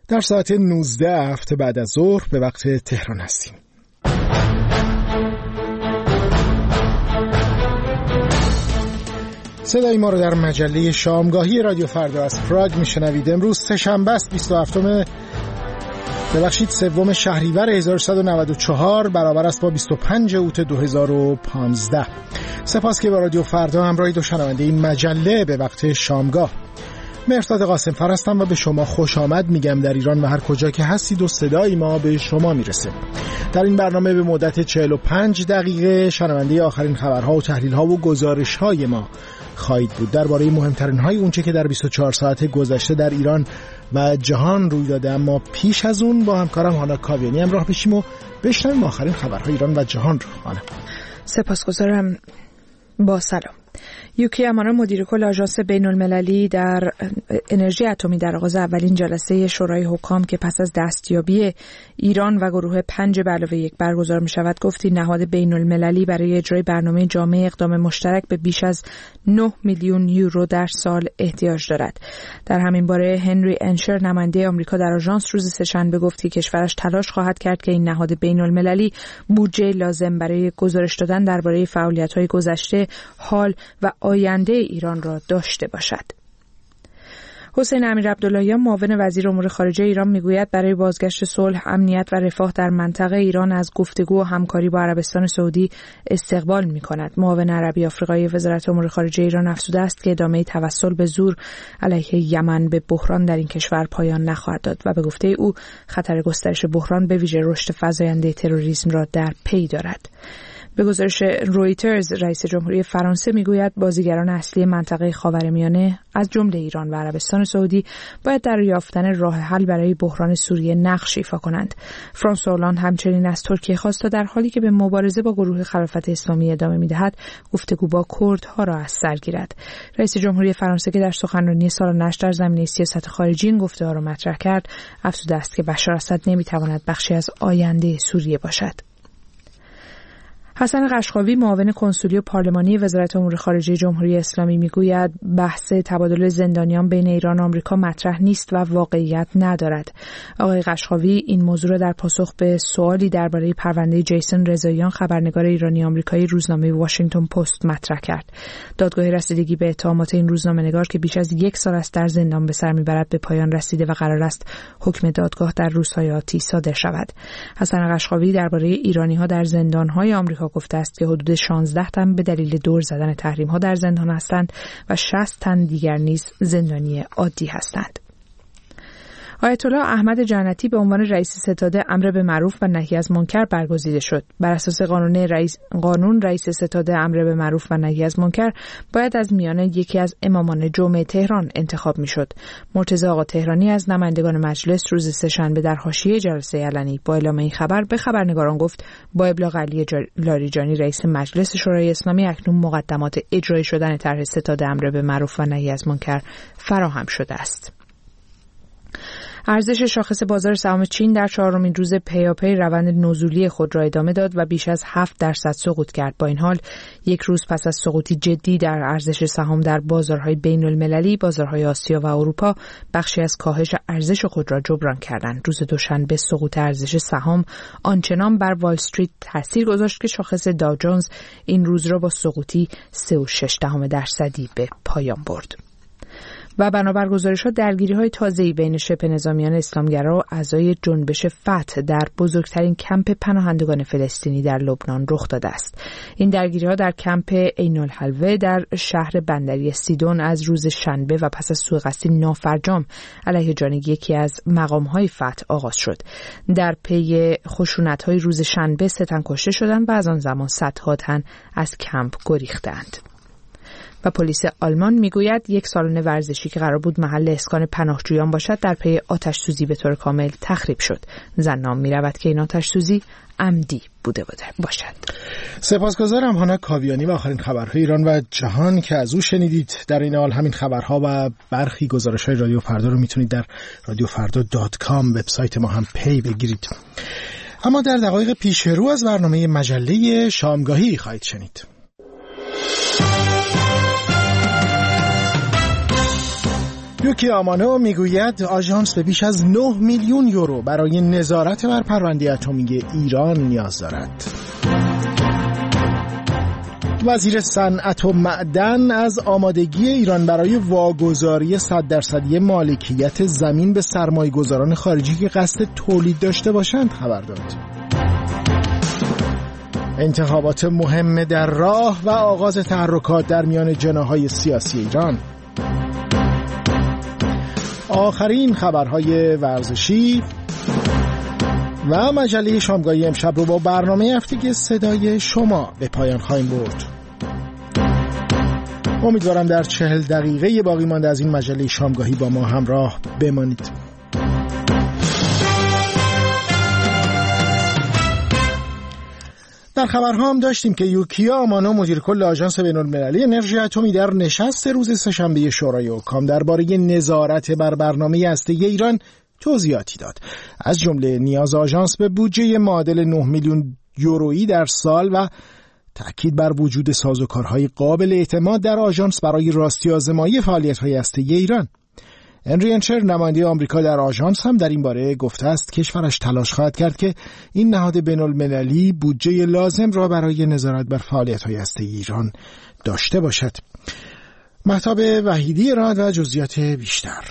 در ساعت 19 هفته بعد از ظهر به وقت تهران هستیم. صدای ما رو در مجله شامگاهی رادیو فردا از پراگ میشنوید. امروز سه‌شنبه است 3 شهریور 1194 برابر است با 25 اوت 2015. سپاس که با رادیو فردا همراهید و شنونده این مجله به وقت شامگاه. مهرداد قاسم‌فر هستم و به شما خوش آمد میگم در ایران و هر کجا که هستید و صدای ما به شما میرسه. در این برنامه به مدت 45 دقیقه شنونده آخرین خبرها و تحلیل‌ها و گزارش‌های ما خواهید بود درباره مهمترین های اونچه که در 24 ساعت گذشته در ایران و جهان روی داده. اما پیش از اون با همکارم هانا کاویانی همراه بشیم و بشنویم آخرین خبرهای ایران و جهان رو. هانا. سپاسگزارم. با سلام. یوکی یامانا مدیر کل آژانس بین‌المللی در انرژی اتمی در آغاز اولین جلسه شورای حکام که پس از دستیابی ایران و گروه 5+1 برگزار می شود گفت این نهاد بین‌المللی برای اجرای برنامه جامع اقدام مشترک به بیش از 9 میلیون یورو در سال احتیاج دارد. در همین باره هنری انشر نماینده آمریکا در آژانس روز سه‌شنبه گفت که کشورش تلاش خواهد کرد که این نهاد بین‌المللی بودجه لازم برای گزارش دادن درباره فعالیت‌های گذشته، حال و آینده ایران را داشته باشد. حسین امیرعبداللهیان معاون وزیر امور خارجه ایران میگوید برای بازگشت صلح، امنیت و رفاه در منطقه ایران از گفتگو و همکاری با عربستان سعودی استقبال می‌کند. معاون عربی آفریقایی وزارت امور خارجه ایران افزوده است که ادامه توسل به زور علیه یمن به بحران در این کشور پایان نخواهد داد و به گفته او خطر گسترش بحران به ویژه رشد فزاینده تروریسم را در پی دارد. به گزارش رویترز، رئیس جمهوری فرانسه میگوید بازیگران اصلی منطقه خاورمیانه از جمله ایران و عربستان سعودی باید در یافتن راه حل برای بحران سوریه نقش ایفا کنند. فرانسوا هولند همچنین از ترکیه خواست تا در حالی که به مبارزه با گروه خلافت اسلامی ادامه میدهد، گفتگو با کردها را از سر گیرد. رئیس جمهوری فرانسه که در سخنرانی سالانه‌اش در زمینه سیاست خارجی این گفته‌ها را مطرح کرد، افزوده است که بشار اسد نمیتواند بخشی از آینده سوریه باشد. حسن قشقاوی معاون کنسولی و پارلمانی وزارت امور خارجه جمهوری اسلامی میگوید بحث تبادل زندانیان بین ایران و آمریکا مطرح نیست و واقعیت ندارد. آقای قشقاوی این موضوع را در پاسخ به سوالی درباره پرونده جیسون رضاییان خبرنگار ایرانی آمریکایی روزنامه واشنگتن پست مطرح کرد. دادگاه رسیدگی به اتهامات این روزنامه‌نگار که بیش از 1 سال است در زندان به سر میبرد به پایان رسیده و قرار است حکم دادگاه در روزهای آتی صادر شود. حسن قشقاوی درباره ایرانی‌ها در زندان‌های آمریکا گفته است که حدود 16 تن به دلیل دور زدن تحریم‌ها در زندان هستند و 60 تن دیگر نیز زندانی عادی هستند. آیت الله احمد جنتی به عنوان رئیس ستاد امر به معروف و نهی از منکر برگزیده شد. بر اساس قانون رئیس ستاد امر به معروف و نهی از منکر باید از میان یکی از امامان جمعه تهران انتخاب میشد. مرتضی آقا تهرانی از نمایندگان مجلس روز سه‌شنبه در حاشیه جلسه علنی با اعلام این خبر به خبرنگاران گفت با ابلاغ علی لاریجانی رئیس مجلس شورای اسلامی اکنون مقدمات اجرایی شدن طرح ستاد امر به معروف و نهی از منکر فراهم شده است. ارزش شاخص بازار سهام چین در 4مین روز پیاپی روند نزولی خود را ادامه داد و بیش از 7% سقوط کرد. با این حال یک روز پس از سقوطی جدی در ارزش سهام در بازارهای بین‌المللی، بازارهای آسیا و اروپا بخشی از کاهش ارزش خود را جبران کردند. روز دوشنبه سقوط ارزش سهام آنچنان بر وال استریت تاثیر گذاشت که شاخص داو جونز این روز را با سقوطی 3.6% به پایان برد. و بنابر گزارش‌ها درگیری‌های تازه‌ای بین شبه نظامیان اسلامگرا و اعضای جنبش فتح در بزرگترین کمپ پناهندگان فلسطینی در لبنان رخ داده است. این درگیری‌ها در کمپ عین‌الحلوه در شهر بندری سیدون از روز شنبه و پس از سوءقصدی نافرجام علیه جانب یکی از مقام‌های فتح آغاز شد. در پی خشونت‌های روز شنبه 3 تن کشته شدند و از آن زمان صدها تن از کمپ گریختند. و پلیس آلمان میگوید یک سالن ورزشی که قرار بود محل اسکان پناهجویان باشد در پی آتش سوزی به طور کامل تخریب شد. زنان میرود که این آتش سوزی عمدی بوده باشد. سپاسگزارم هانا کاویانی و آخرین خبرهای ایران و جهان که از او شنیدید. در این حال همین خبرها و برخی گزارش‌های رادیو فردا رو میتونید در radiofarda.com وبسایت ما هم پی بگیرید. اما در دقایق پیش رو از برنامه مجله شامگاهی خواهید شنید. یوکی آمانو میگوید آژانس به بیش از 9 میلیون یورو برای نظارت بر پرونده اتمی ایران نیاز دارد. وزیر صنعت و معدن از آمادگی ایران برای واگذاری 100% مالکیت زمین به سرمایه‌گذاران خارجی که قصد تولید داشته باشند خبر داد. انتخابات مهم در راه و آغاز تحرکات در میان جناح‌های سیاسی ایران. آخرین خبرهای ورزشی و مجله شامگاهی امشب رو با برنامه هفتگی صدای شما به پایان خواهیم برد. امیدوارم در 40 دقیقه باقی مانده از این مجله شامگاهی با ما همراه بمانید. در خبرها هم داشتیم که یوکی آمانو مدیر کل آژانس بین‌المللی انرژی اتمی در نشست روز سه‌شنبه شورای حکام درباره نظارت بر برنامه هسته‌ای ایران توضیحاتی داد. از جمله نیاز آژانس به بودجه معادل 9 میلیون یورویی در سال و تأکید بر وجود سازوکارهای قابل اعتماد در آژانس برای راستی آزمایی فعالیت‌های هسته‌ای ایران. هنری انچر نماینده آمریکا در آژانس هم در این باره گفته است کشورش تلاش خواهد کرد که این نهاد بین‌المللی بودجه لازم را برای نظارت بر فعالیت‌های هسته‌ای ایران داشته باشد. مهتاب وحیدی ارائه و جزئیات بیشتر.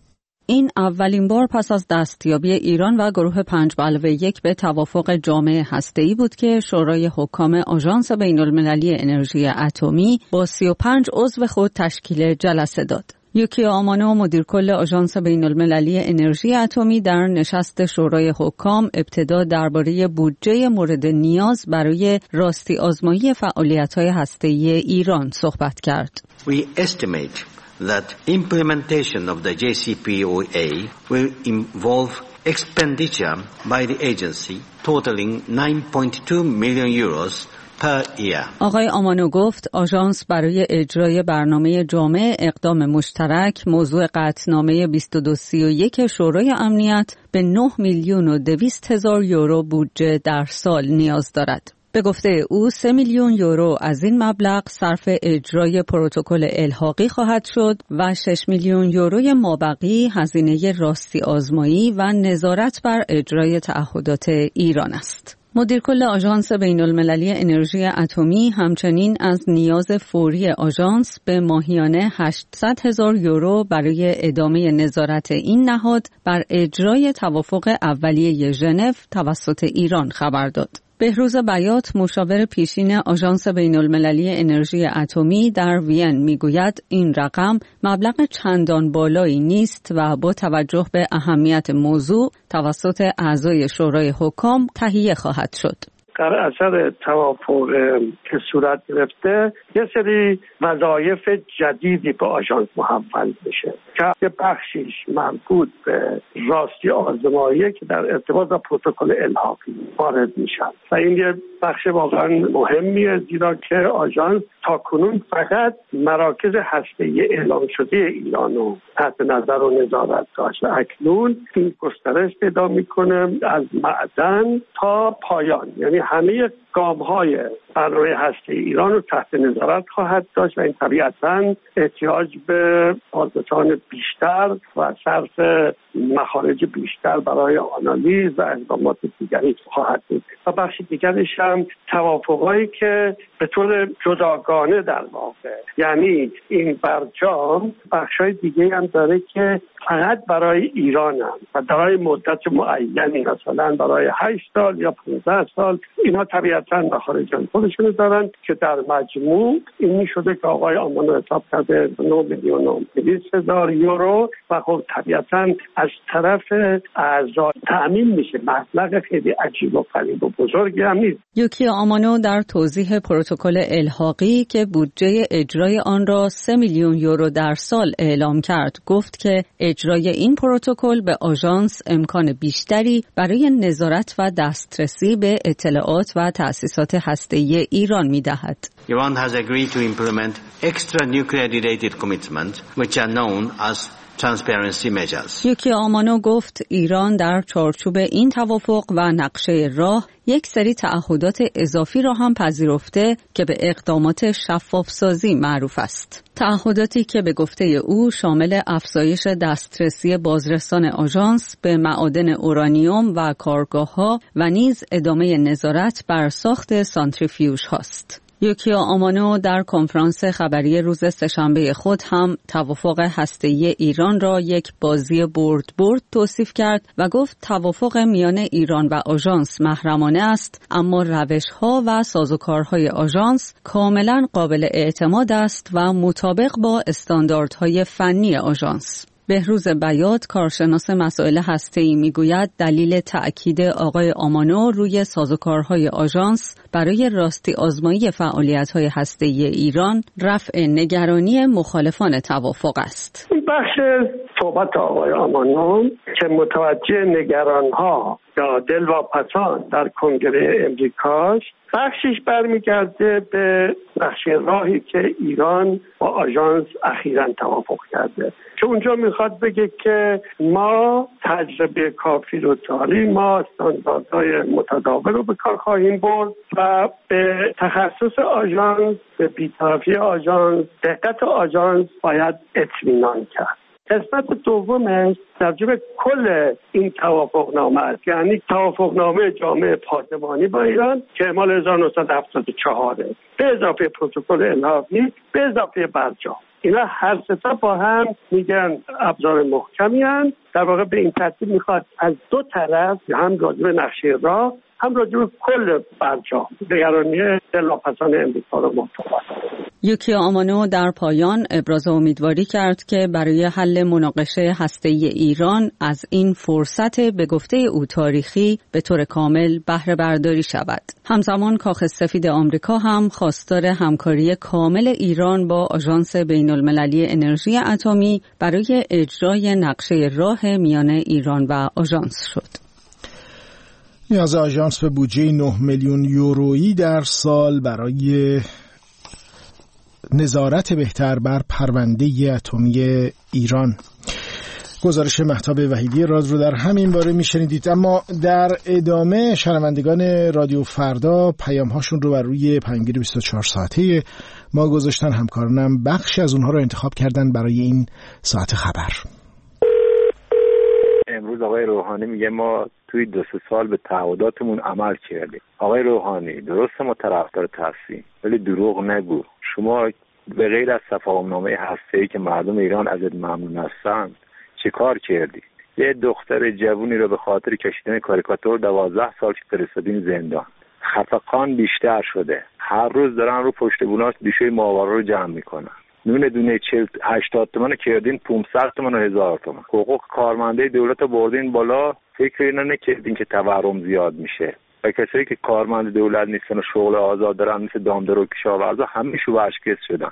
این اولین بار پس از دستیابی ایران و گروه 5+1 به توافق جامع هسته‌ای بود که شورای حکام آژانس بین‌المللی انرژی اتمی با 35 عضو خود تشکیل جلسه داد. یوکی آمانو مدیر کل آژانس بین‌المللی انرژی اتمی در نشست شورای حکام ابتدا درباره بودجه مورد نیاز برای راستی آزمایی فعالیت‌های هسته‌ای ایران صحبت کرد. We estimate that implementation of the JCPOA will involve expenditure by the agency totaling 9.2 million euros per year. آقای آمانو گفت آژانس برای اجرای برنامه جامع اقدام مشترک موضوع قطعنامه 2231 شورای امنیت به 9 میلیون و 200 هزار یورو بودجه در سال نیاز دارد. به گفته او 3 میلیون یورو از این مبلغ صرف اجرای پروتکل الحاقی خواهد شد و 6 میلیون یوروی مابقی هزینه راستی آزمایی و نظارت بر اجرای تعهدات ایران است. مدیر کل آژانس بین‌المللی انرژی اتمی همچنین از نیاز فوری آژانس به ماهیانه 800 هزار یورو برای ادامه نظارت این نهاد بر اجرای توافق اولیه ژنو توسط ایران خبر داد. بهروز بیات مشاور پیشین آژانس بین‌المللی انرژی اتمی در وین میگوید این رقم مبلغ چندان بالایی نیست و با توجه به اهمیت موضوع توسط اعضای شورای حکام تهیه خواهد شد. در اثر توافق که صورت گرفته یه سری وظایف جدیدی به آژانس محول میشه که بخشیش مربوط به راستی آزمایی که در ارتباط با پروتکل الحاقی وارد میشن و این یه بخش واقعا مهمیه، زیرا که آژانس تاکنون فقط مراکز هسته‌ای اعلام شده ایران رو تحت نظر و نظارت داشت و اکنون این گسترش پیدا میکنه از معدن تا پایان، یعنی همه گام‌های برنامه هسته‌ای ایران رو تحت نظارت خواهد داشت و این طبیعتاً احتیاج به بازرسان بیشتر و صرف مخارج بیشتر برای آنالیز و اقدامات دیگری خواهد بود. و بخش دیگرش هم توافقایی که به طور جداگانه در واقع، یعنی این برجام بخشای دیگه هم داره که فقط برای ایران هم و برای مدت معینی، مثلا برای 8 سال یا 15 سال، اینا طبیعتاً مخارج خودشون دارن که در مجموع این میشده که آقای آمانو حساب کرده 9 میلیون و 200 هزار یورو و خب طبیعتاً از طرف اعضا تأمین میشه. مبلغ خیلی عجیب و غریب و بزرگی هم نیست. یوکی آمانو در توضیح پروتکل الحاقی که بودجه اجرای آن را 3 میلیون یورو در سال اعلام کرد گفت که اجرای این پروتکل به آژانس امکان بیشتری برای نظارت و دسترسی به اطلاعات و تأسیسات هسته‌ای ایران می‌دهد. Iran has agreed to implement extra nuclear related commitments which are known as transparency measures. یوکی آمانو گفت ایران در چارچوب این توافق و نقشه راه یک سری تعهدات اضافی را هم پذیرفته که به اقدامات شفافسازی معروف است. تعهداتی که به گفته او شامل افزایش دسترسی بازرسان آژانس به معادن اورانیوم و کارگاه‌ها و نیز ادامه نظارت بر ساخت سانتریفیوژ هاست. یوکیو آمانو در کنفرانس خبری روز سه‌شنبه خود هم توافق هسته‌ای ایران را یک بازی برد توصیف کرد و گفت توافق میان ایران و آژانس محرمانه است، اما روش‌ها و سازوکارهای آژانس کاملاً قابل اعتماد است و مطابق با استانداردهای فنی آژانس. بهروز بیات کارشناس مسائل هسته‌ای میگوید دلیل تأکید آقای آمانو روی سازوکارهای آژانس برای راستی آزمایی فعالیت‌های هسته‌ای ایران رفع نگرانی مخالفان توافق است. این بخش صحبت آقای آمانو که متوجه نگران‌ها یا دلواپسان در کنگره امریکاست، بخشش برمیگرده به نقشه راهی که ایران با آژانس اخیراً توافق کرده که اونجا میخواد بگه که ما تجربه کافی رو داریم، ما استانداردهای متداول رو به کار خواهیم برد و به تخصص آژانس، به بی‌طرفی آژانس، دقت آژانس باید اطمینان کرد. قسمت دومش ترجمه کل این توافقنامه است، یعنی توافقنامه جامع پارلمانی با ایران که مال 1974 به اضافه پروتکل الحاقی به اضافه برجام. اینا هر سه تا با هم میگن ابزار محکمی هستند. در واقع به این ترتیب میخواد از دو طرف هم راجع به نقشه راه هم راجع به کل برجام نگرانی دلواپسان امریکا رو مطابق. یوکی آمانو در پایان ابراز امیدواری کرد که برای حل مناقشه هسته‌ای ایران از این فرصت به گفته او تاریخی به طور کامل بهره برداری شود. همزمان کاخ سفید آمریکا هم خواستار همکاری کامل ایران با آژانس بین‌المللی انرژی اتمی برای اجرای نقشه راه میان ایران و آژانس شد. نیاز آژانس به بودجه 9 میلیون یورویی در سال برای نظارت بهتر بر پرونده اتمی ایران. گزارش مهتاب وحیدی راز رو در همین باره میشنیدید. اما در ادامه شنوندگان رادیو فردا پیام‌هاشون رو بر روی پیامگیر 24 ساعته ما گذاشتن. همکارانم بخشی از اونها رو انتخاب کردن برای این ساعت خبر. امروز آقای روحانی میگه ما توی 2 سال به تعهداتمون عمل کردیم. آقای روحانی درسته ما طرفدار هستیم ولی دروغ نگو. شما به غیر از تفاهمنامه هسته‌ای که مردم ایران ازت ممنون هستن چه کار کردی؟ یه دختر جوونی رو به خاطر کشیدن کاریکاتور 12 سال که فرستادین زندان. خفقان بیشتر شده. هر روز دارن رو پشت بوناش بیشوی ماورا رو جمع میکنن. نون دونه 80 تومن کردین 500 تومن و 1000 تومن. حقوق کارمنده دولت رو بردین بالا. فکر اینا نکردین که تورم زیاد میشه. و کسایی که کارمند دولت نیستن و شغل آزاد دارن مثل دامدار و کشاورزا همه شو اشکست شدن.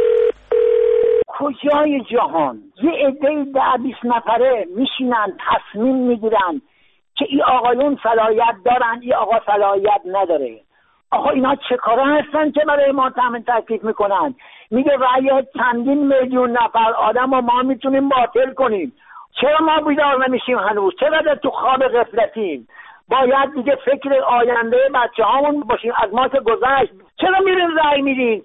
کجای جهان یه عده 10-20 نفره میشینن تصمیم میگیرن که این آقایون صلاحیت دارن این آقا صلاحیت نداره. آقا اینا چه کارا هستن که برای ما تکلیف میکنن؟ میگه رأی چندین میلیون نفر آدم و ما میتونیم باطل کنیم. چرا ما بیدار نمیشیم هنوز؟ چرا تو خواب غفلتیم؟ باید دیگه فکر آینده بچه هامون باشیم. از ما که گذشت چرا میرین رأی میدین؟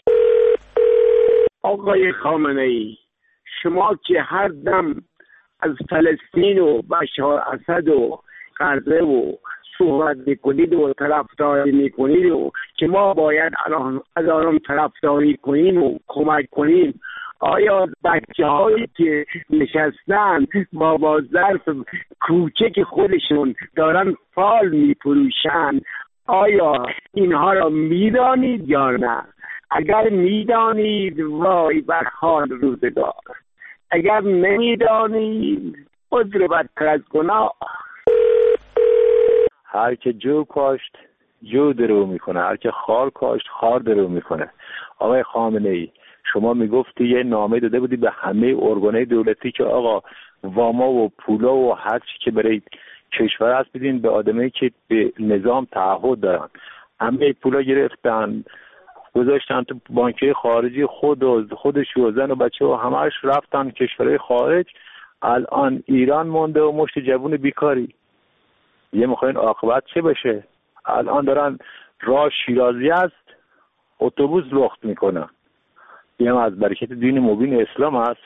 آقای خامنه‌ای شما که هر دم از فلسطین و بشار اسد و غزه و صحبت میکنید و طرفداری میکنید و که ما باید از آنان طرفداری کنیم و کمک کنیم، آیا بچه هایی که نشستن با ظرف کوچک خودشون دارن فال میفروشن آیا اینها را میدانید یا نه؟ اگر میدانید وای بر حال روزگار، اگر نمیدانید عذر بدتر از گناه. هر که جو کاشت جو درو میکنه، هر که خار کاشت خار درو میکنه. آقای خامنه‌ای شما میگفتی یه نامه داده بودی به همه ارگانهای دولتی که آقا واما و پولا و هر چی که برای کشور هست بدین به آدمایی که به نظام تعهد دارن. همه پولا گرفتن گذاشتن تو بانک‌های خارجی خودش و زن و بچه و همه‌اش رفتن کشورهای خارج. الان ایران مونده و مشت جوون بیکاری. یه میخواین عاقبت چه بشه؟ الان دارن راه شیرازی است اتوبوس لخت میکنه. این از برکت دین مبین اسلام است.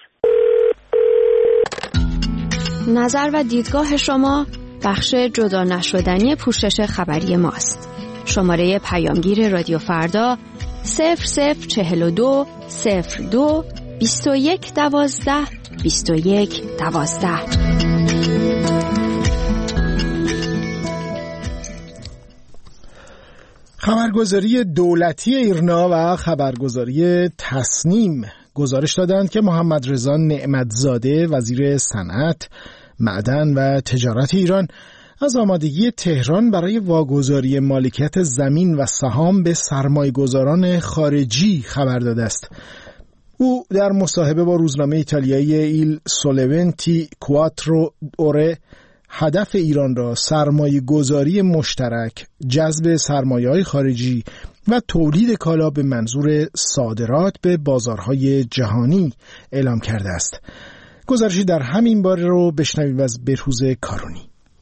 نظر و دیدگاه شما بخش جدا نشدنی پوشش خبری ماست. شماره پیامگیر رادیو فردا 0042 02 21 12 21 12. خبرگزاری دولتی ایرنا و خبرگزاری تصنیم گزارش دادند که محمد رضا نعمتزاده وزیر صنعت، معدن و تجارت ایران از آمادگی تهران برای واگذاری مالکیت زمین و سهام به سرمایه‌گذاران خارجی خبر داده است. او در مصاحبه با روزنامه ایتالیایی ایل سولونتی کواترو اوره هدف ایران را سرمایه گذاری مشترک، جذب سرمایه‌های خارجی و تولید کالا به منظور صادرات به بازارهای جهانی اعلام کرده است. گزارشی در همین باره رو بشنویم از بهروز کارونی.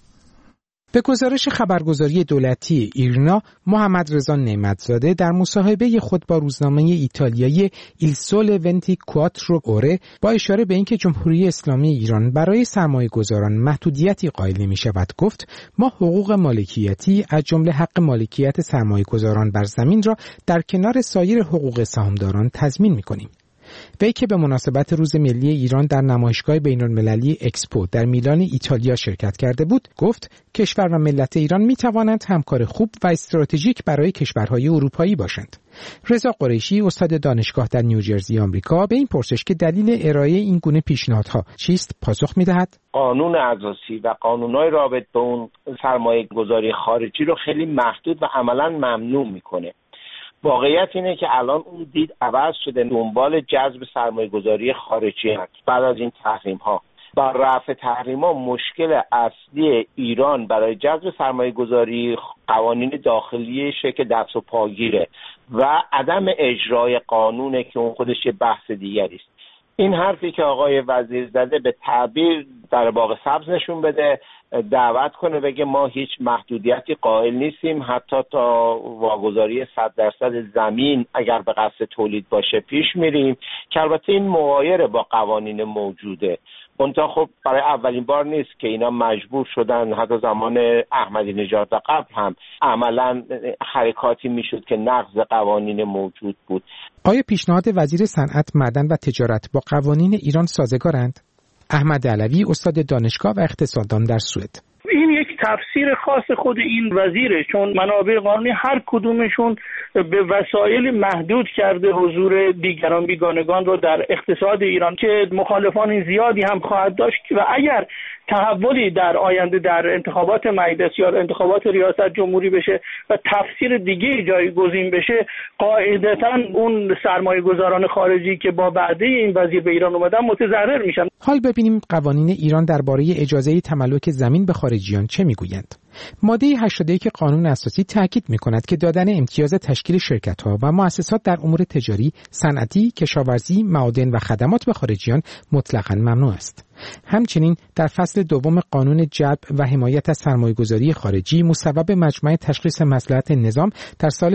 به گزارش خبرگزاری دولتی ایرنا، محمد رضا نعمتزاده در مصاحبه خود با روزنامه ایتالیایی ایل سول ونتی کواترو اوره با اشاره به اینکه جمهوری اسلامی ایران برای سرمایه‌گذاران محدودیتی قائل نمی‌شود گفت: ما حقوق مالکیتی از جمله حق مالکیت سرمایه‌گذاران بر زمین را در کنار سایر حقوق سهامداران تضمین می‌کنیم. وی که به مناسبت روز ملی ایران در نمایشگاه بین‌المللی اکسپو در میلان ایتالیا شرکت کرده بود، گفت کشور و ملت ایران می توانند همکار خوب و استراتژیک برای کشورهای اروپایی باشند. رضا قریشی، استاد دانشگاه در نیوجرسی آمریکا، به این پرسش که دلیل ارائه این گونه پیشنهادها چیست پاسخ می‌دهد: قانون اساسی و قانون‌های رابط به اون سرمایه‌گذاری خارجی رو خیلی محدود و عملاً ممنوع می‌کنه. واقعیت اینه که الان اون دید عوض شده، دنبال جذب سرمایه‌گذاری خارجی هست. بعد از این تحریم‌ها، با رفع تحریم‌ها، مشکل اصلی ایران برای جذب سرمایه‌گذاری قوانین داخلیشه که دست و پاگیره و عدم اجرای قانونه که اون خودش یه بحث دیگری است. این حرفی که آقای وزیر زده به تعبیر در باغ سبز نشون بده، دعوت کنه بگه ما هیچ محدودیتی قائل نیستیم، حتی تا واگذاری 100% زمین اگر به قصد تولید باشه پیش میریم، که البته این مغایر با قوانین موجوده. منتها خب برای اولین بار نیست که اینا مجبور شدن، حتی زمان احمدی نژاد قبل هم عملا حرکاتی میشد که نقض قوانین موجود بود. آیا پیشنهاد وزیر صنعت، معدن و تجارت با قوانین ایران سازگارند؟ احمد علوی، استاد دانشگاه و اقتصاددان در سوئد: این یک تفسیر خاص خود این وزیره، چون منابع قانونی هر کدومشون به وسایل محدود کرده حضور دیگران بیگانگان رو در اقتصاد ایران که مخالفان زیادی هم خواهد داشت و اگر تحولی در آینده در انتخابات مجلس یا انتخابات ریاست جمهوری بشه و تفسیر دیگه جایگزین بشه، قاعدتاً اون سرمایه‌گذاران خارجی که با وعده این وزیر به ایران اومدن متضرر میشن. حال ببینیم قوانین ایران درباره اجازه تملک زمین به خارجیان چه میگویند. ماده 81 قانون اساسی تاکید می‌کند که دادن امتیاز تشکیل شرکت‌ها و مؤسسات در امور تجاری، صنعتی، کشاورزی، معادن و خدمات به خارجیان مطلقاً ممنوع است. همچنین در فصل دوم قانون جلب و حمایت از سرمایه‌گذاری خارجی مصوب مجمع تشخیص مصلحت نظام در سال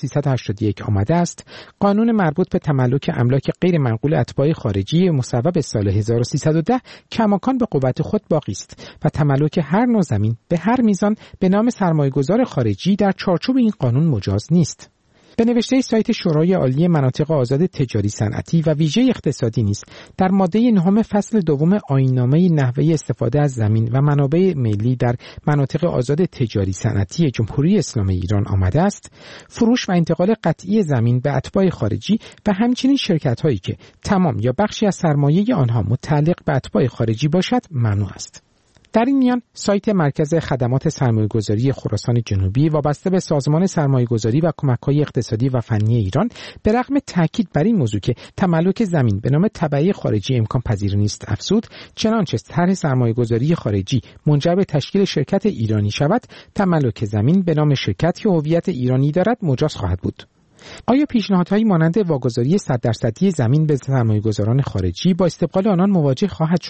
1381 آمده است، قانون مربوط به تملک املاک غیر منقول اتباع خارجی مصوب سال 1310 کماکان به قوت خود باقی است و تملک هر نوع زمین به هر میزان به نام سرمایه‌گذار خارجی در چارچوب این قانون مجاز نیست. به نوشته سایت شورای عالی مناطق آزاد تجاری صنعتی و ویژه اقتصادی نیز در ماده 9 فصل دوم آیین‌نامه نحوه استفاده از زمین و منابع ملی در مناطق آزاد تجاری صنعتی جمهوری اسلامی ایران آمده است، فروش و انتقال قطعی زمین به اتباع خارجی و همچنین شرکت‌هایی که تمام یا بخشی از سرمایه آنها متعلق به اتباع خارجی باشد ممنوع است. در این میان سایت مرکز خدمات سرمایه‌گذاری خراسان جنوبی وابسته به سازمان سرمایه‌گذاری و کمک‌های اقتصادی و فنی ایران به رغم تاکید بر این موضوع که تملک زمین به نام تبعیه خارجی امکان پذیر نیست افزود، چنانچه طرح سرمایه‌گذاری خارجی منجر به تشکیل شرکت ایرانی شود، تملک زمین به نام شرکت که هویت ایرانی دارد مجاز خواهد بود. آیا پیشنهادهایی مانند واگذاری 100% زمین به سرمایه‌گذاران خارجی با استقبال آنان مواجه خواهد شد؟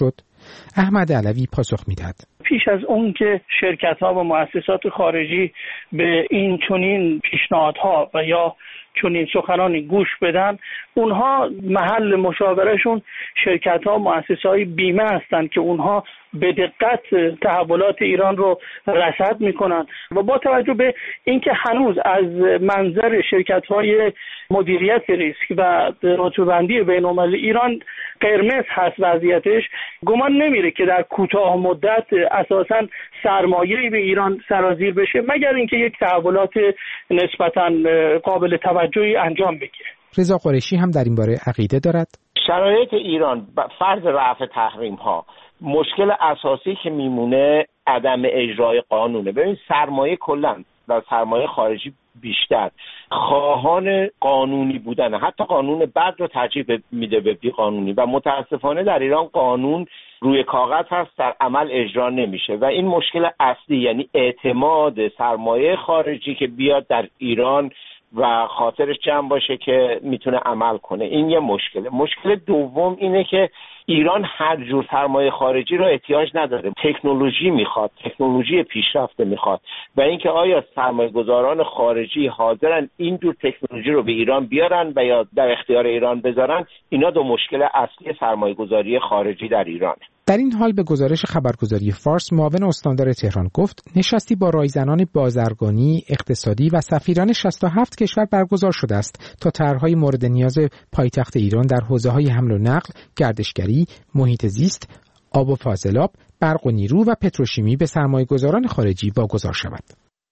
احمد علوی پاسخ میدهد. پیش از اون که شرکت‌ها و مؤسسات خارجی به این چنین پیشنهادها و یا چنین سخنانی گوش بدن، اونها محل مشاورهشون شرکت‌ها و مؤسسه‌های بیمه هستند که اونها به دقت تحولات ایران رو رصد میکنن و با توجه به اینکه هنوز از منظر شرکت‌های مدیریت ریسک و رتبه‌بندی بین‌المللی ایران قرمز هست وضعیتش، گمان نمیره که در کوتاه مدت اساساً سرمایه‌ای به ایران سرازیر بشه مگر اینکه یک تحولات نسبتاً قابل توجهی انجام بگیره. رضا قریشی هم در این باره عقیده دارد. شرایط ایران فرض رفع تحریم‌ها، مشکل اساسی که میمونه عدم اجرای قانونه. ببین سرمایه کلا و سرمایه خارجی بیشتر خواهان قانونی بودن، حتی قانون بد رو ترجیح میده به بی قانونی و متاسفانه در ایران قانون روی کاغذ هست، در عمل اجرا نمیشه و این مشکل اصلی، یعنی اعتماد سرمایه خارجی که بیاد در ایران و خاطرش جمع باشه که میتونه عمل کنه، این یه مشکله. مشکل دوم اینه که ایران هر جور سرمایه خارجی رو احتیاج نداره، تکنولوژی میخواد، تکنولوژی پیشرفته میخواد و اینکه آیا سرمایه گذاران خارجی حاضرن این جور تکنولوژی رو به ایران بیارن و یا در اختیار ایران بذارن، اینا دو مشکل اصلی سرمایه گذاری خارجی در ایرانه. در این حال به گزارش خبرگزاری فارس معاون استاندار تهران گفت نشستی با رایزنان بازرگانی، اقتصادی و سفیران 67 کشور برگزار شده است تا طرح‌های مورد نیاز پایتخت ایران در حوزه‌های حمل و نقل، گردشگری، محیط زیست، آب و فاضلاب، برق و نیرو و پتروشیمی به سرمایه‌گذاران خارجی واگذار شود.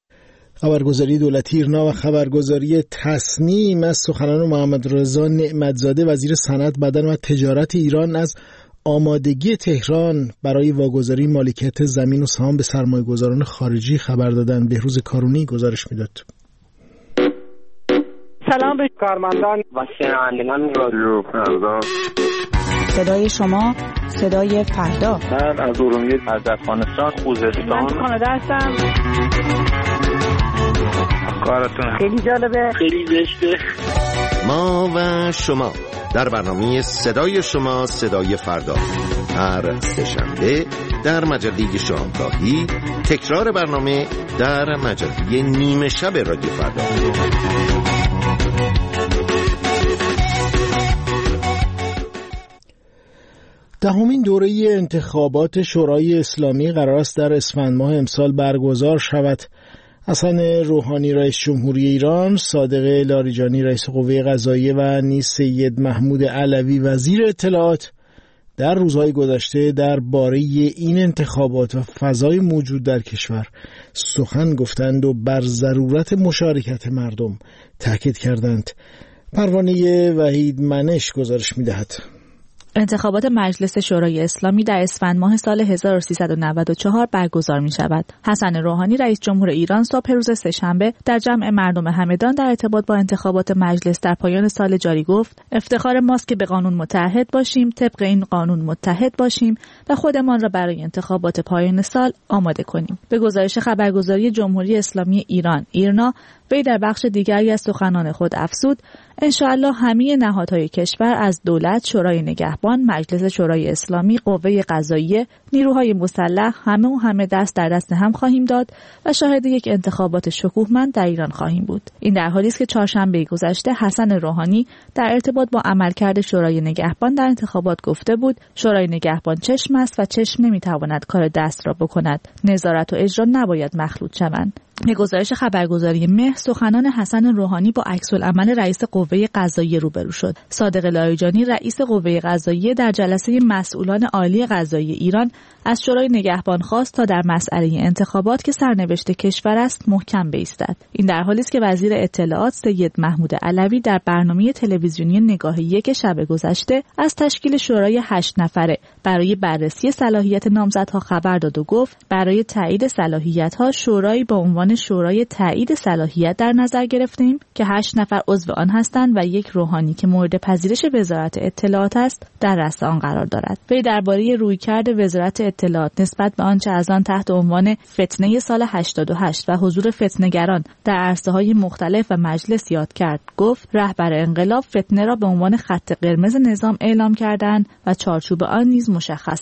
خبرگزاری دولتی ایرنا و خبرگزاری تصنیم از سخنان محمدرضا نعمتزاده وزیر صنعت، بدن و تجارت ایران از آمادگی تهران برای واگذاری مالکیت زمین و سهام به سرمایه‌گذاران خارجی خبر دادن. بهروز کارونی گزارش میداد. سلام به کارمندان و شنوندگان رادیو فردا. صدای شما، صدای فردا. من از ارومیه، از افغانستان، خوزستان. من کانادا هستم. کارتون خیلی جالبه، خیلی زشته. ما و شما در برنامه صدای شما، صدای فردا، هر سه‌شنبه در مجله شامگاهی، تکرار برنامه در مجله نیمه شب رادیو فردا. دهمین دوره انتخابات شورای اسلامی قرار است در اسفند ماه امسال برگزار شود. حسن روحانی رئیس جمهوری ایران، صادق لاریجانی رئیس قوه قضاییه و نیز سید محمود علوی وزیر اطلاعات در روزهای گذشته درباره این انتخابات و فضای موجود در کشور سخن گفتند و بر ضرورت مشارکت مردم تاکید کردند. پروانه وحید منش گزارش می‌دهد. انتخابات مجلس شورای اسلامی در اسفند ماه سال 1394 برگزار می شود. حسن روحانی رئیس جمهور ایران صبح روز سه‌شنبه در جمع مردم همدان در ارتباط با انتخابات مجلس در پایان سال جاری گفت: افتخار ماست که به قانون متحد باشیم، طبق این قانون متحد باشیم و خودمان را برای انتخابات پایان سال آماده کنیم. به گزارش خبرگزاری جمهوری اسلامی ایران ایرنا، وی در بخش دیگری از سخنان خود افزود: انشاءالله همه نهادهای کشور از دولت، شورای نگهبان، مجلس شورای اسلامی، قوه قضاییه، نیروهای مسلح همه دست در دست هم خواهیم داد و شاهد یک انتخابات شکوهمند در ایران خواهیم بود. این در حالی است که چهارشنبه گذشته حسن روحانی در ارتباط با عملکرد شورای نگهبان در انتخابات گفته بود: شورای نگهبان چشم است و چشم نمیتواند کار دست را بکند. نظارت و اجرا نباید مخلوط شوند. به گزارش خبرگزاری مهر، سخنان حسن روحانی با عکس‌العمل رئیس قوه قضاییه روبرو شد. صادق لاریجانی رئیس قوه قضاییه در جلسه مسئولان عالی قضایی ایران از شورای نگهبان خواست تا در مسئله انتخابات که سرنوشت کشور است محکم بایستد. این در حالی است که وزیر اطلاعات سید محمود علوی در برنامه تلویزیونی نگاه یک شب گذشته از تشکیل شورای 8 نفره برای بررسی صلاحیت نامزدها خبر داد و گفت: برای تایید صلاحیت‌ها شورایی با عنوان شورای تایید صلاحیت در نظر گرفتیم که 8 نفر عضو آن هستند و یک روحانی که مورد پذیرش وزارت اطلاعات است در رأس آن قرار دارد. وی درباره رویکرد وزارت اطلاعات نسبت به آنچه از آن تحت عنوان فتنه سال 88 و حضور فتنه‌گران در عرصه‌های مختلف و مجلس یاد کرد. گفت: رهبر انقلاب فتنه را به عنوان خط قرمز نظام اعلام کردند و چارچوب آن نیز مشخص است.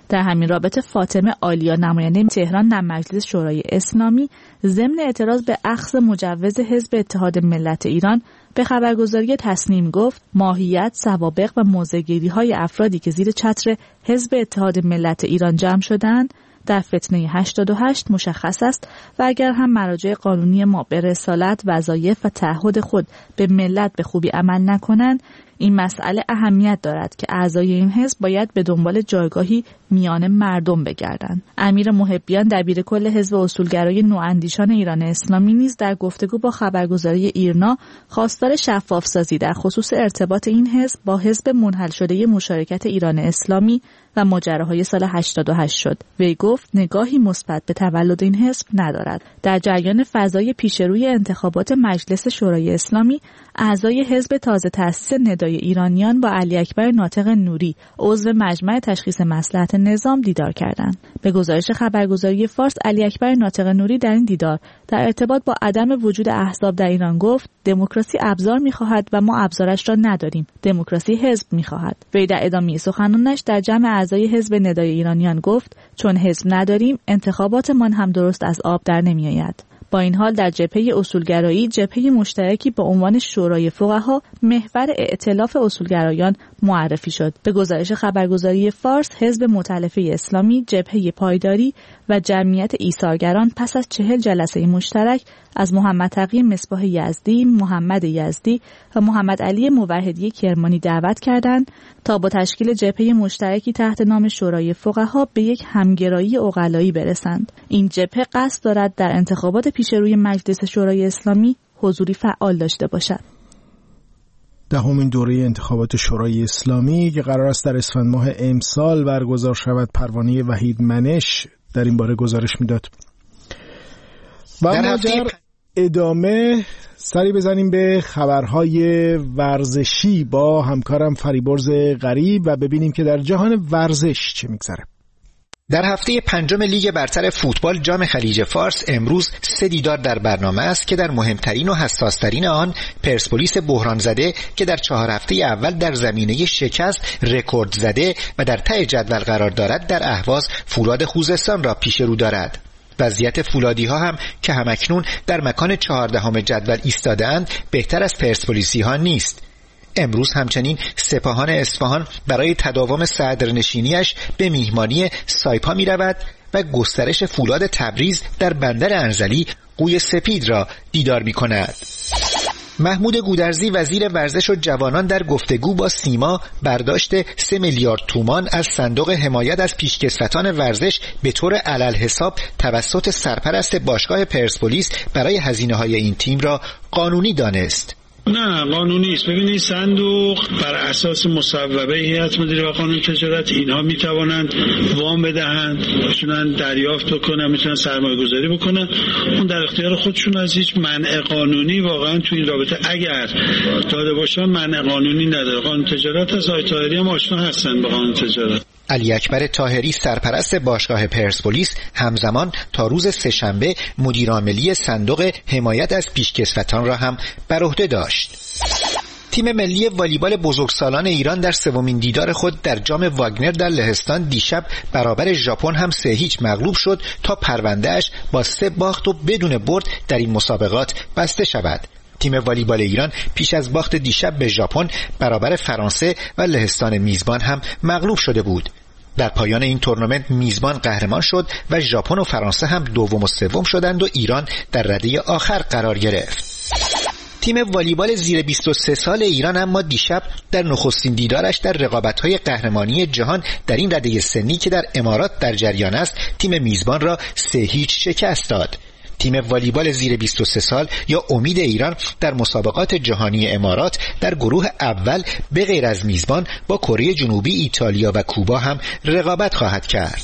در همین رابطه فاطمه آلیا نماینده تهران در مجلس شورای اسلامی ضمن اعتراض به اخذ مجوز حزب اتحاد ملت ایران به خبرگزاری تصنیم گفت ماهیت، سوابق و موضع‌گیری‌های افرادی که زیر چتر حزب اتحاد ملت ایران جمع شدند در فتنه 88 مشخص است و اگر هم مراجع قانونی ما به رسالت، وظایف و تعهد خود به ملت به خوبی عمل نکنند، این مسئله اهمیت دارد که اعضای این حزب باید به دنبال جایگاهی میان مردم بگردند. امیر محبیان دبیرکل حزب اصولگرای نواندیشان ایران اسلامی نیز در گفتگو با خبرگزاری ایرنا خواستار شفاف‌سازی در خصوص ارتباط این حزب با حزب منحل شده مشارکت ایران اسلامی و ماجراهای سال 88 شد. وی گفت نگاهی مثبت به تولد این حزب ندارد. در جریان فضای پیشروی انتخابات مجلس شورای اسلامی، اعضای حزب تازه تأسیس ندای ایرانیان با علی اکبر ناطق نوری عضو مجمع تشخیص مصلحت نظام دیدار کردند. به گزارش خبرگزاری فارس، علی اکبر ناطق نوری در این دیدار در ارتباط با عدم وجود احزاب در ایران گفت دموکراسی ابزار می‌خواهد و ما ابزارش را نداریم. دموکراسی حزب می‌خواهد. وی در ادامه سخنانش در جمع اعضای حزب ندای ایرانیان گفت چون حزب نداریم انتخاباتمان هم درست از آب در نمی‌آید. با این حال در جبهه اصولگرایی، جبهه مشترکی با عنوان شورای فقها محور ائتلاف اصولگرایان معرفی شد. به گزارش خبرگزاری فارس، حزب مؤتلفه اسلامی، جبهه پایداری و جمعیت ایثارگران پس از 40 جلسه مشترک از محمد تقی مصباح یزدی، محمد یزدی و محمد علی موحدی کرمانی دعوت کردند تا با تشکیل جبهه مشترکی تحت نام شورای فقها به یک همگرایی عقلایی برسند. این جبهه قصد دارد در انتخابات پیشروی مجلس شورای اسلامی حضوری فعال داشته باشد. دهمین دوره انتخابات شورای اسلامی که قرار است در اسفند ماه امسال برگزار شود، پروانه وحید منش در این باره گزارش میداد. و ما در ادامه سری بزنیم به خبرهای ورزشی با همکارم فریبرز غریب و ببینیم که در جهان ورزش چه میگذره. در هفته پنجم لیگ برتر فوتبال جام خلیج فارس امروز 3 دیدار در برنامه است که در مهمترین و حساسترین آن پرسپولیس بحران زده که در 4 هفته اول در زمینه شکست رکورد زده و در ته جدول قرار دارد در اهواز فولاد خوزستان را پیش رو دارد. وضعیت فولادی ها هم که همکنون در مکان 14 جدول ایستاده‌اند بهتر از پرسپولیسی ها نیست. امروز همچنین سپاهان اصفهان برای تداوم صدرنشینیش به میهمانی سایپا می رود و گسترش فولاد تبریز در بندر انزلی قوی سپید را دیدار می کند. محمود گودرزی وزیر ورزش و جوانان در گفتگو با سیما برداشت 3 میلیارد تومان از صندوق حمایت از پیشکسوتان ورزش به طور علالحساب توسط سرپرست باشگاه پرسپولیس برای هزینه‌های این تیم را قانونی دانست. نه قانونی است. ببینید صندوق بر اساس مصوبه هیئت مدیره و قانون تجارت اینها میتوانند وام بدهند، میتونن دریافت بکنن، میتونن سرمایه گذاری بکنن، اون در اختیار خودشون، از هیچ منع قانونی واقعا تو این رابطه اگر داده باشن منع قانونی نداره. قانون تجارت از آقای طاهری هم آشنا هستن به قانون تجارت. علی اکبر طاهری سرپرست باشگاه پرسپولیس همزمان تا روز سه‌شنبه مدیر عاملی صندوق حمایت از پیشکسوتان را هم بر عهده داشت. تیم ملی والیبال بزرگسالان ایران در 3مین دیدار خود در جام واگنر در لهستان دیشب برابر ژاپن هم 3-0 مغلوب شد تا پرونده‌اش با 3 باخت و بدون برد در این مسابقات بسته شود. تیم والیبال ایران پیش از باخت دیشب به ژاپن برابر فرانسه و لهستان میزبان هم مغلوب شده بود. در پایان این تورنمنت میزبان قهرمان شد و ژاپن و فرانسه هم دوم و سوم شدند و ایران در رده آخر قرار گرفت. تیم والیبال زیر 23 سال ایران اما دیشب در نخستین دیدارش در رقابت‌های قهرمانی جهان در این رده سنی که در امارات در جریان است، تیم میزبان را 3-0 شکست داد. تیم والیبال زیر 23 سال یا امید ایران در مسابقات جهانی امارات در گروه اول به غیر از میزبان با کره جنوبی، ایتالیا و کوبا هم رقابت خواهد کرد.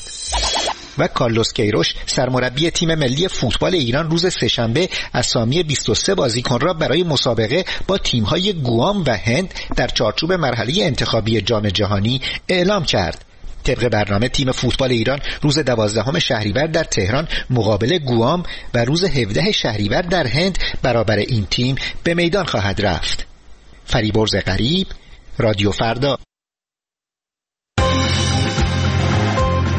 و کارلوس کیروش سرمربی تیم ملی فوتبال ایران روز سه‌شنبه اسامی 23 بازیکن را برای مسابقه با تیم‌های گوام و هند در چارچوب مرحله انتخابی جام جهانی اعلام کرد. طبق برنامه تیم فوتبال ایران روز 12 شهریور در تهران مقابل گوام و روز 17 شهریور در هند برابر این تیم به میدان خواهد رفت. فریبرز غریب، رادیو فردا.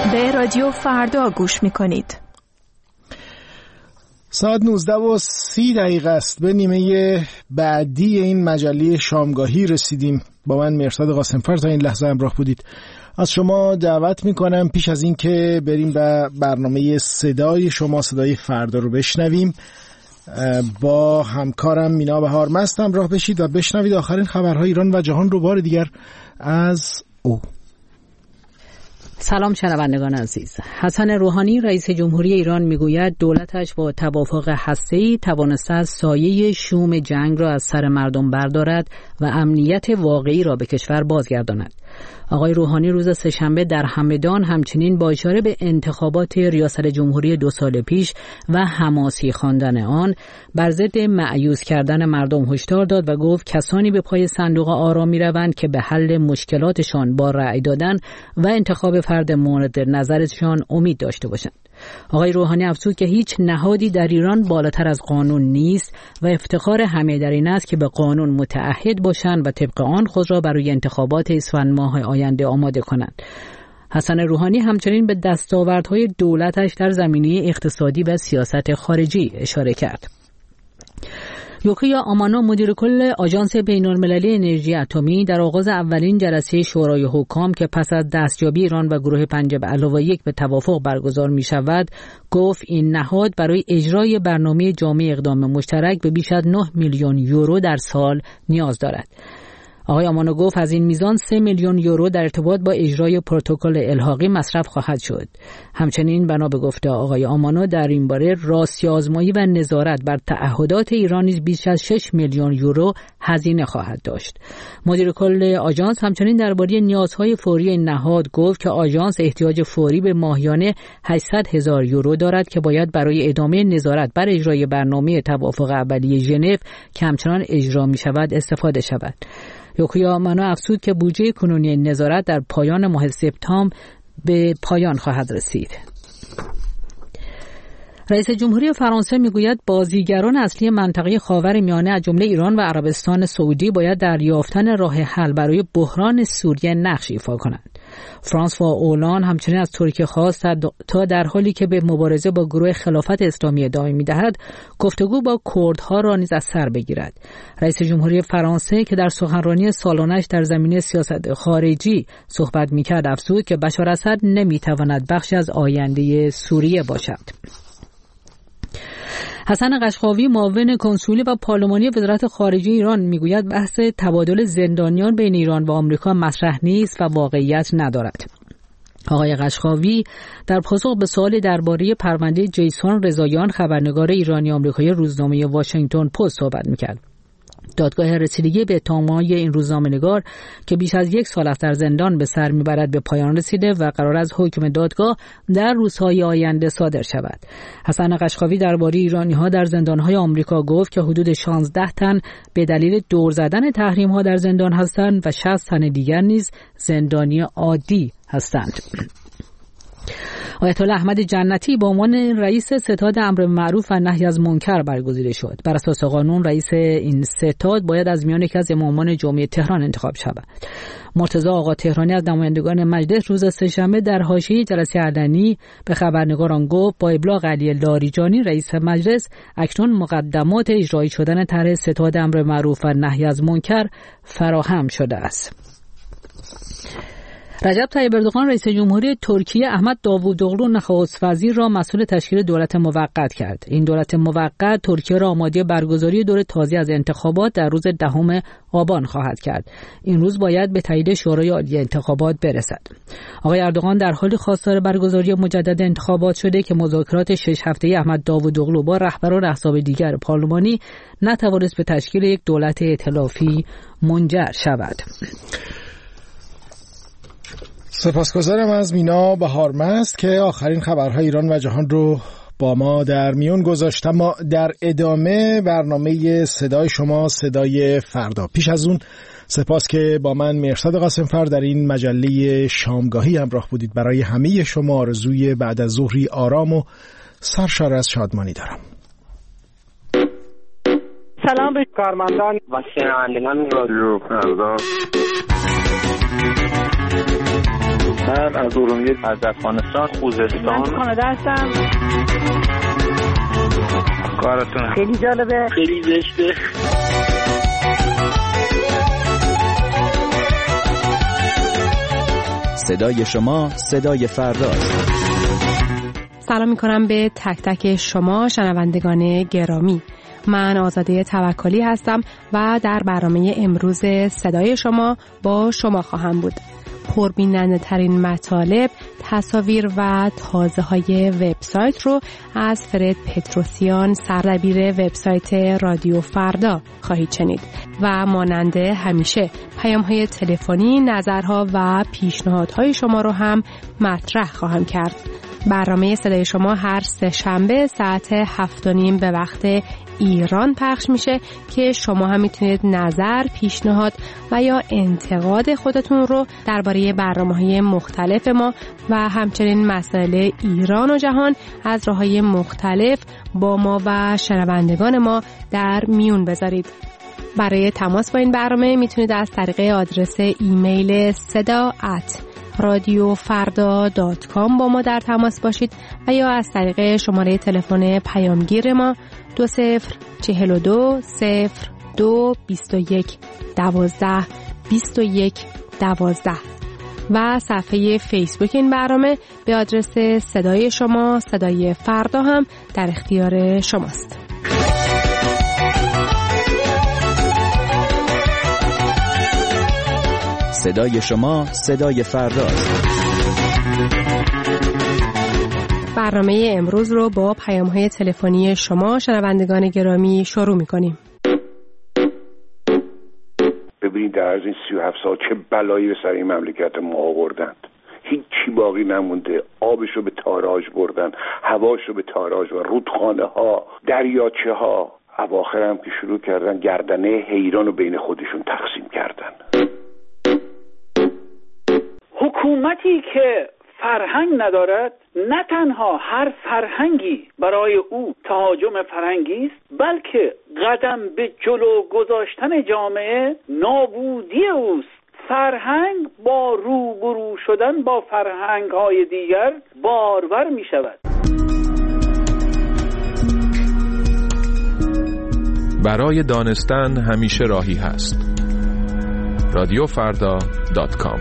به رادیو فردا گوش میکنید. ساعت 19:30 است. به نیمه بعدی این مجله شامگاهی رسیدیم. با من مرصاد قاسمفر تا این لحظه همراه بودید. از شما دعوت میکنم پیش از این که بریم به برنامه صدای شما، صدای فردا رو بشنویم، با همکارم مینا بهارمست همراه بشید و بشنوید آخرین خبرهای ایران و جهان رو بار دیگر از او. سلام شنوندگان عزیز. حسن روحانی رئیس جمهوری ایران میگوید دولتش با توافق هسته‌ای توانسته از سایه شوم جنگ را از سر مردم بردارد و امنیت واقعی را به کشور بازگرداند. آقای روحانی روز سه‌شنبه در همدان همچنین با اشاره به انتخابات ریاست جمهوری 2 سال پیش و حماسی خواندن آن بر ضد مأیوس کردن مردم هشدار داد و گفت کسانی به پای صندوق آرا می‌روند که به حل مشکلاتشان با رأی دادن و انتخاب فرد مورد نظرشان امید داشته باشند. آقای روحانی افزود که هیچ نهادی در ایران بالاتر از قانون نیست و افتخار همه در این است که به قانون متعهد باشند و طبق آن خود را برای انتخابات اسفند ماه آینده آماده کنند. حسن روحانی همچنین به دستاوردهای دولتش در زمینه اقتصادی و سیاست خارجی اشاره کرد. یوکیا آمانو مدیر کل آژانس بین‌المللی انرژی اتمی در آغاز اولین جلسه شورای حکام که پس از دستیابی ایران و گروه 5+1 به توافق برگزار می شود گفت این نهاد برای اجرای برنامه جامع اقدام مشترک به بیش از 9 میلیون یورو در سال نیاز دارد. آقای آمانو گفت از این میزان 3 میلیون یورو در ارتباط با اجرای پروتکل الحاقی مصرف خواهد شد. همچنین بنا به گفته آقای آمانو در این باره راستی آزمایی و نظارت بر تعهدات ایران نیز بیش از 6 میلیون یورو هزینه خواهد داشت. مدیر کل آژانس همچنین درباره نیازهای فوری این نهاد گفت که آژانس احتیاج فوری به ماهیانه 800,000 یورو دارد که باید برای ادامه نظارت بر اجرای برنامه توافق اولیه ژنو که همچنان اجرا می شود استفاده شود. یوکیا آمانو افزود که بودجه کنونی نظارت در پایان ماه سپتامبر به پایان خواهد رسید. رئیس جمهوری فرانسه میگوید بازیگران اصلی منطقه خاورمیانه از جمله ایران و عربستان سعودی باید در یافتن راه حل برای بحران سوریه نقش ایفا کنند. فرانس و اولان همچنین از ترکیه خواست تا در حالی که به مبارزه با گروه خلافت اسلامی ادامه می‌دهد گفتگو با کردها را نیز از سر بگیرد. رئیس جمهوری فرانسه که در سخنرانی سالانش در زمینه سیاست خارجی صحبت می‌کرد افزود که بشار اسد نمی‌تواند بخشی از آینده سوریه باشد. حسن قشقاوی معاون کنسولی و پارلمانی وزارت خارجه ایران میگوید بحث تبادل زندانیان بین ایران و آمریکا مطرح نیست و واقعیت ندارد. آقای قشقاوی در پاسخ به سوال درباره پرونده جیسون رضاییان خبرنگار ایرانی آمریکایی روزنامه واشنگتن پست صحبت میکرد. دادگاه رسیدگی به اتهامات این روزنامه‌نگار که بیش از 1 سال است در زندان به سر میبرد به پایان رسیده و قرار است حکم دادگاه در روزهای آینده صادر شود. حسن قشقاوی درباره ایرانی‌ها در زندان‌های آمریکا گفت که حدود 16 تن به دلیل دور زدن تحریم‌ها در زندان هستند و 60 تن دیگر نیز زندانی عادی هستند. آیت الله احمد جنتی به عنوان رئیس ستاد امر معروف و نهی از منکر برگزیده شد. بر اساس قانون رئیس این ستاد باید از میان یکی از امامان جمعه تهران انتخاب شود. مرتضی آقا تهرانی از نمایندگان مجلس روز سه‌شنبه در حاشیه جلسه علنی به خبرنگاران گفت با ابلاغ علی لاریجانی رئیس مجلس اکنون مقدمات اجرایی شدن طرح ستاد امر معروف و نهی از منکر فراهم شده است. رجب طیب اردوغان رئیس جمهوری ترکیه احمد داوودوغلو نخست وزیر را مسئول تشکیل دولت موقت کرد. این دولت موقت ترکیه را آماده برگزاری دور تازه از انتخابات در روز 10 آبان خواهد کرد. این روز باید به تایید شورای عالی انتخابات برسد. آقای اردوغان در حال خواستار برگزاری مجدد انتخابات شده که مذاکرات 6 هفته‌ای احمد داوودوغلو با رهبران احزاب دیگر پارلمانی نتوانست به تشکیل یک دولت ائتلافی منجر شود. سپاسگزارم از مینا بهارمست که آخرین خبرهای ایران و جهان رو با ما در میون گذاشت. اما در ادامه برنامه صدای شما صدای فردا. پیش از اون سپاس که با من مرصاد قاسمفر در این مجله شامگاهی همراه بودید. برای همه شما آرزوی بعد از ظهری آرام و سرشار از شادمانی دارم. سلام به کارمندان و شنوندگان رادیو فردا. من از ارومیه، از افغانستان، خوزستان. من کانادا هستم. کارتون خیلی جالبه، خیلی زشته. صدای شما صدای فرداست. سلام میکنم به تک تک شما شنوندگان گرامی. من آزاده توکلی هستم و در برنامه امروز صدای شما با شما خواهم بود. پربیننده ترین مطالب، تصاویر و تازه های وبسایت رو از فرد پتروسیان، سردبیر وبسایت رادیو فردا خواهید شنید و مانند همیشه پیام های تلفنی، نظرها و پیشنهادهای شما رو هم مطرح خواهم کرد. برنامه صدای شما هر سه شنبه ساعت 7:30 به وقت ایران پخش میشه که شما هم میتونید نظر، پیشنهاد و یا انتقاد خودتون رو درباره برنامه‌های مختلف ما و همچنین مسائل ایران و جهان از راه‌های مختلف با ما و شنوندگان ما در میون بذارید. برای تماس با این برنامه میتونید از طریق آدرس ایمیل seda@radiofarda.com با ما در تماس باشید و یا از طریق شماره تلفن پیامگیر ما 2042 02 21 12 21 12 و صفحه فیسبوک این برنامه به آدرس صدای شما صدای فردا هم در اختیار شماست. صدای شما صدای فرداست. برنامه امروز رو با پیام‌های تلفنی شما شنوندگان گرامی شروع می‌کنیم. ببینید در از این 37 سال چه بلایی به سر این مملکت ما آوردند. هیچی باقی نمونده. آبشو به تاراج بردن، هواشو به تاراج و رودخانه ها، دریاچه ها. اواخر هم که شروع کردن گردنه حیران رو بین خودشون تقسیم کردن. حکومتی که فرهنگ ندارد نه تنها هر فرهنگی برای او تهاجم فرهنگی است، بلکه قدم به جلو گذاشتن جامعه نابودی اوست. فرهنگ با روبرو شدن با فرهنگ‌های دیگر بارور می شود. برای دانستن همیشه راهی هست. radiofarda.com.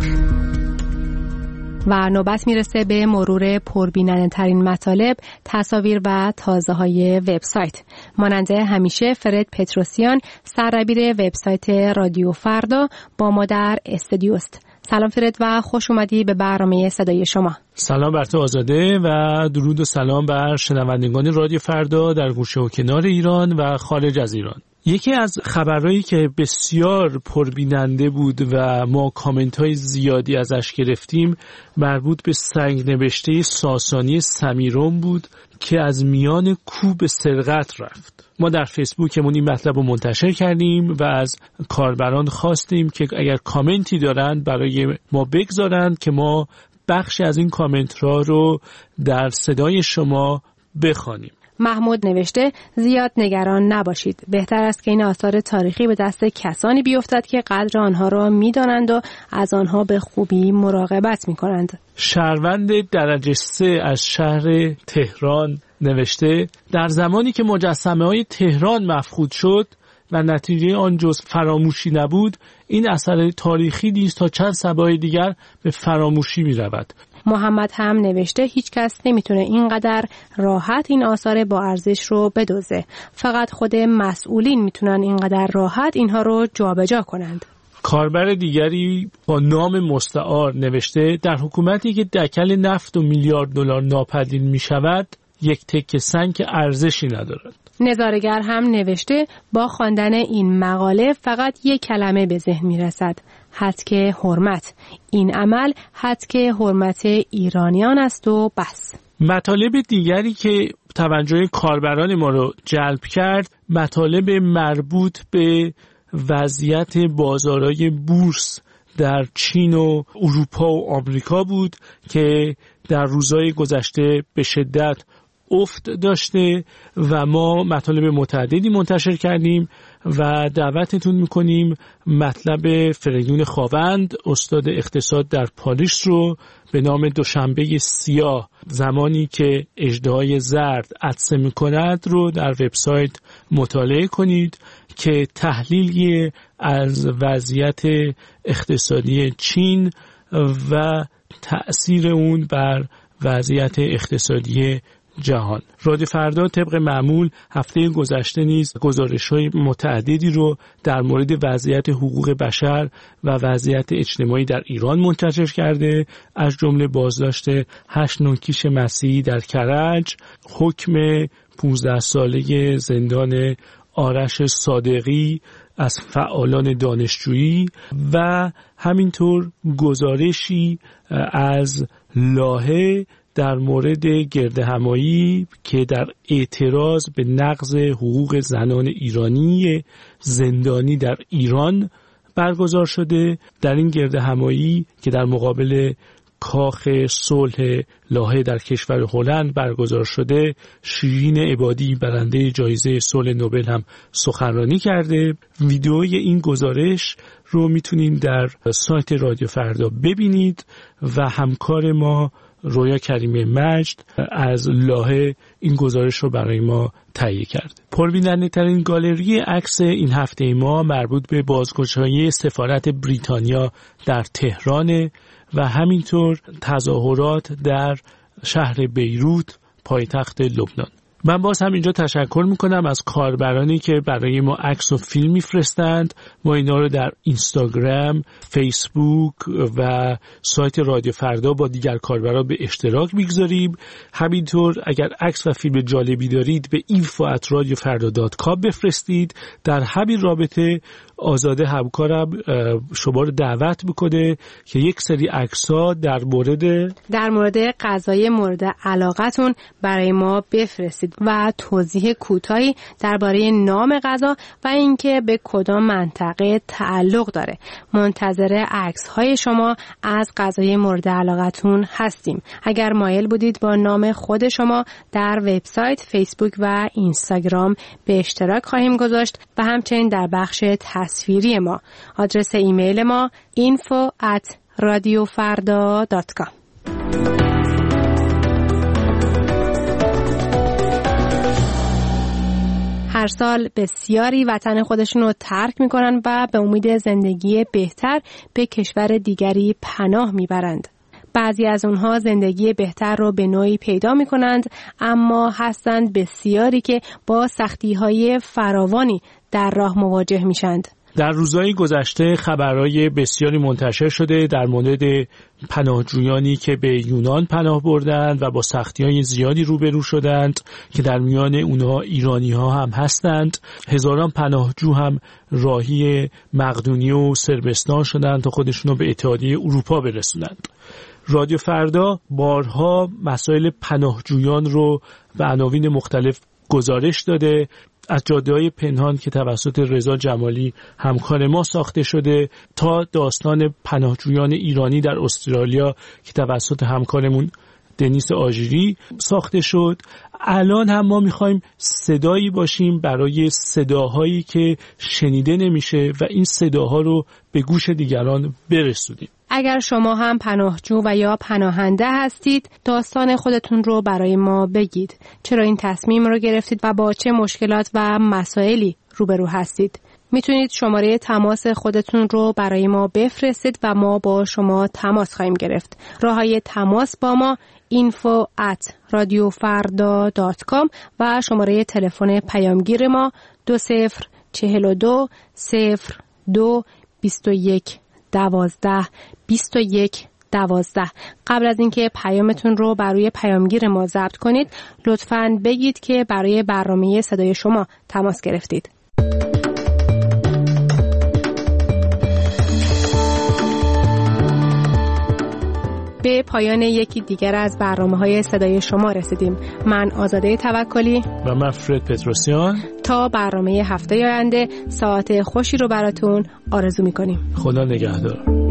و نوبت میرسه به مرور پربیننده ترین مطالب، تصاویر و تازه های وبسایت. مانند همیشه فرد پتروسیان، سردبیر وبسایت رادیو فردا با ما در استودیوست. سلام فرد و خوش اومدی به برنامه صدای شما. سلام بر تو آزاده و درود و سلام بر شنوندگان رادیو فردا در گوشه و کنار ایران و خارج از ایران. یکی از خبرهایی که بسیار پربیننده بود و ما کامنت های زیادی ازش گرفتیم مربوط به سنگ نوشته ساسانی سمیرون بود که از میان کوه به سرقت رفت. ما در فیسبوکمون این مطلب رو منتشر کردیم و از کاربران خواستیم که اگر کامنتی دارن برای ما بگذارن که ما بخشی از این کامنت رو در صدای شما بخوانیم. محمود نوشته زیاد نگران نباشید. بهتر است که این آثار تاریخی به دست کسانی بیفتد که قدر آنها را می‌دانند و از آنها به خوبی مراقبت می‌کنند. شهروند درجه 3 از شهر تهران نوشته در زمانی که مجسمه‌های تهران مفقود شد و نتیجه آن جز فراموشی نبود، این اثر تاریخی نیز تا چند صبای دیگر به فراموشی می‌رود. محمد هم نوشته هیچ کس نمیتونه اینقدر راحت این آثار با ارزش رو بدزده. فقط خود مسئولین میتونن اینقدر راحت اینها رو جابجا کنند. کاربر دیگری با نام مستعار نوشته در حکومتی که دکل نفت و $میلیارد ناپدید میشود، یک تکه سنگ ارزشی ندارد. نظارگر هم نوشته با خواندن این مقاله فقط یک کلمه به ذهن میرسد: حتک حرمت. این عمل حتک حرمت ایرانیان است و بس. مطالب دیگری که توجه کاربران ما رو جلب کرد مطالب مربوط به وضعیت بازارهای بورس در چین و اروپا و آمریکا بود که در روزهای گذشته به شدت افت داشته و ما مطالب متعددی منتشر کردیم و دعوتتون میکنیم مطلب فریدون خاوند استاد اقتصاد در پاریس رو به نام دوشنبه سیاه، زمانی که اژدهای زرد عطسه میکند رو در وبسایت مطالعه کنید که تحلیلی از وضعیت اقتصادی چین و تأثیر اون بر وضعیت اقتصادی جهان. رادیو فردا طبق معمول هفته گذشته نیز گزارش‌های متعددی رو در مورد وضعیت حقوق بشر و وضعیت اجتماعی در ایران منتشر کرده، از جمله بازداشت 8 نوکیش مسیحی در کرج، حکم 15 ساله زندان آرش صادقی از فعالان دانشجویی و همینطور گزارشی از لاهه در مورد گردهمایی که در اعتراض به نقض حقوق زنان ایرانی زندانی در ایران برگزار شده. در این گردهمایی که در مقابل کاخ صلح لاهه در کشور هلند برگزار شده، شیرین عبادی برنده جایزه صلح نوبل هم سخنرانی کرده. ویدئوی این گزارش رو میتونید در سایت رادیو فردا ببینید و همکار ما رویا کریمی مجد از لاهه این گزارش رو برای ما تهیه کرد. پربیننده ترین گالری عکس این هفته ما مربوط به بازگشایی سفارت بریتانیا در تهران و همینطور تظاهرات در شهر بیروت پایتخت لبنان. من باز هم اینجا تشکر میکنم از کاربرانی که برای ما عکس و فیلم میفرستند. ما اینا رو در اینستاگرام، فیسبوک و سایت رادیو فردا با دیگر کاربران به اشتراک میگذاریم. همینطور اگر عکس و فیلم جالبی دارید به info@radiofarda.com بفرستید. در همین رابطه آزاده همکارم شما رو دعوت میکنه که یک سری عکس‌ها در مورد غذای مورد علاقتون برای ما بفرستید و توضیح کوتاهی درباره نام غذا و اینکه به کدام منطقه تعلق داره. منتظر عکس‌های شما از غذای مورد علاقتون هستیم. اگر مایل بودید با نام خود شما در وبسایت، فیسبوک و اینستاگرام به اشتراک خواهیم گذاشت و همچنین در بخش تصویری ما. آدرس ایمیل ما info@radiofarda.com. هر سال بسیاری وطن خودشون رو ترک میکنن و به امید زندگی بهتر به کشور دیگری پناه میبرند. بعضی از اونها زندگی بهتر رو به نوعی پیدا میکنند، اما هستند بسیاری که با سختی‌های فراوانی در راه مواجه میشند. در روزهای گذشته خبرهای بسیاری منتشر شده در مورد پناهجویانی که به یونان پناه بردند و با سختی‌های زیادی روبرو شدند که در میان اونها ایرانی‌ها هم هستند. هزاران پناهجو هم راهی مقدونیه و صربستان شدند تا خودشون رو به اتحادیه اروپا برسونند. رادیو فردا بارها مسائل پناهجویان رو به عناوین مختلف گزارش داده، از جاده‌های پنهان که توسط رضا جمالی همکار ما ساخته شده تا داستان پناهجویان ایرانی در استرالیا که توسط همکارمون دنیس آژیری ساخته شد. الان هم ما می‌خوایم صدایی باشیم برای صداهایی که شنیده نمیشه و این صداها رو به گوش دیگران برسونیم. اگر شما هم پناهجو و یا پناهنده هستید، داستان خودتون رو برای ما بگید. چرا این تصمیم رو گرفتید و با چه مشکلات و مسائلی روبرو هستید؟ میتونید شماره تماس خودتون رو برای ما بفرستید و ما با شما تماس خواهیم گرفت. راههای تماس با ما info@radiofarda.com و شماره تلفن پیامگیر ما 2042 02 21 12 21 12. قبل از اینکه پیامتون رو بر روی پیامگیر ما ضبط کنید، لطفاً بگید که برای برنامه صدای شما تماس گرفتید. به پایان یکی دیگر از برنامه‌های صدای شما رسیدیم. من آزاده توکلی و من فرد پتروسیان تا برنامه هفته آینده ساعت خوشی رو براتون آرزو می‌کنیم. خدا نگهدار.